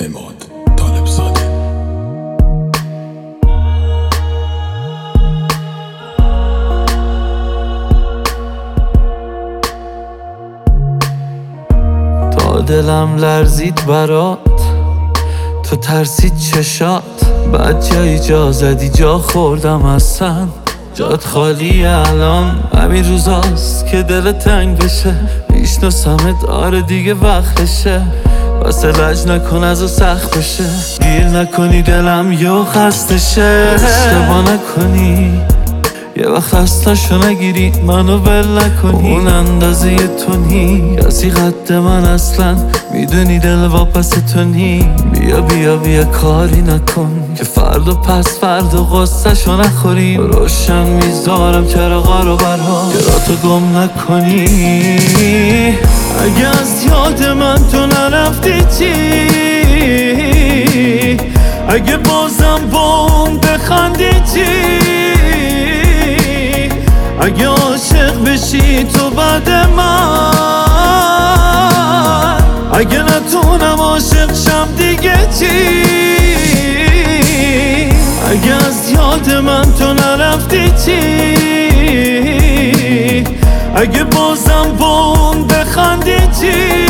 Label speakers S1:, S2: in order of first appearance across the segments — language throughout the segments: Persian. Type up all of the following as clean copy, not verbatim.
S1: عماد طالبزاده.
S2: تا دلم لرزید برات، تو ترسید چشات، بعد جایی جا زدی جا خوردم اصلا جات خالی. الان همین روزاست که دل تنگ بشه، میشناسمت آره دیگه وقتشه، واسه لج نکن از سخت بشه، گیر نکنی دلم یه خستشه. اشتباه نکنی یه وقت خستشو نگیری، منو ول نکنی، اون اندازه تو نی کسی قد من اصلا، میدونی دل واپس تو نی. بیا بیا بیا کاری نکن که فردا پس فردا غصه شو نخوریم، روشن میذارم چراغا رو برها که را تو گم نکنی. اگه از یاد من تو نرفتی چی، اگه بازم با اون بخندی چی، اگه عاشق بشی تو بعد من، اگه نتونم عاشق شم دیگه چی، اگه از یاد من تو نرفتی چی، اگه بازم با اون بخندی چی،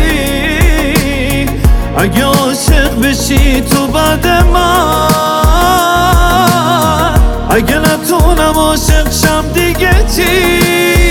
S2: اگه عاشق بشی تو بعد من، اگه نتونم عاشق شم دیگه چی.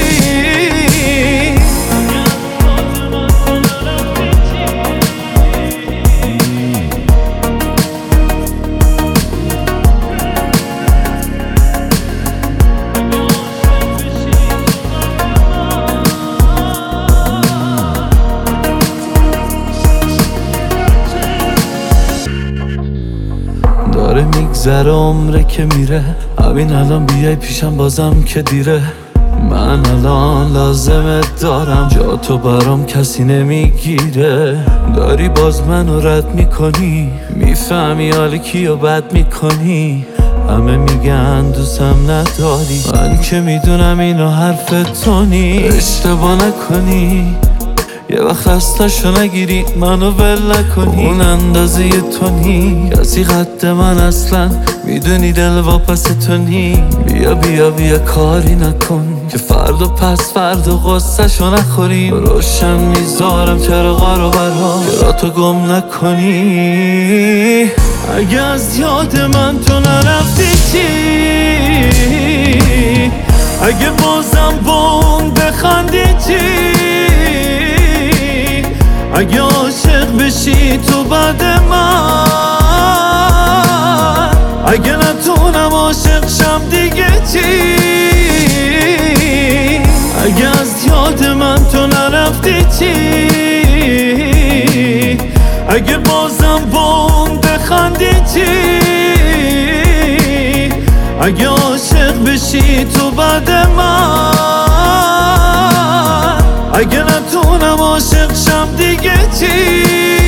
S2: داره میگذره عمره که میره، همین الان بیای پیشم بازم که دیره. من الان لازمت دارم، جا تو برام کسی نمیگیره. داری باز منو رد میکنی، میفهمی حال کیو بد میکنی. همه میگن دوستم نداری، من که میدونم اینو حرف تو نی. اشتباه نکنی یه وقت خستشو نگیری، منو ول نکنی، اون اندازه تو نی کسی قد من اصلا، میدونی دل واپس تو نی. بیا بیا بیا کاری نکن که فردا پس فردا غصه شو نخوریم، روشن میذارم چراغا رو برها که را تو گم نکنی. اگه از یاد من تو نرفتی چی، اگه بازم با اون بخندی چی، اگه عاشق بشی تو بعد من، اگه نتونم عاشق شم دیگه چی، اگه از یاد من تو نرفتی چی، اگه بازم با اون بخندی چی، اگه عاشق بشی تو بعد من، اگه نتونم عاشق شم دیگه چی.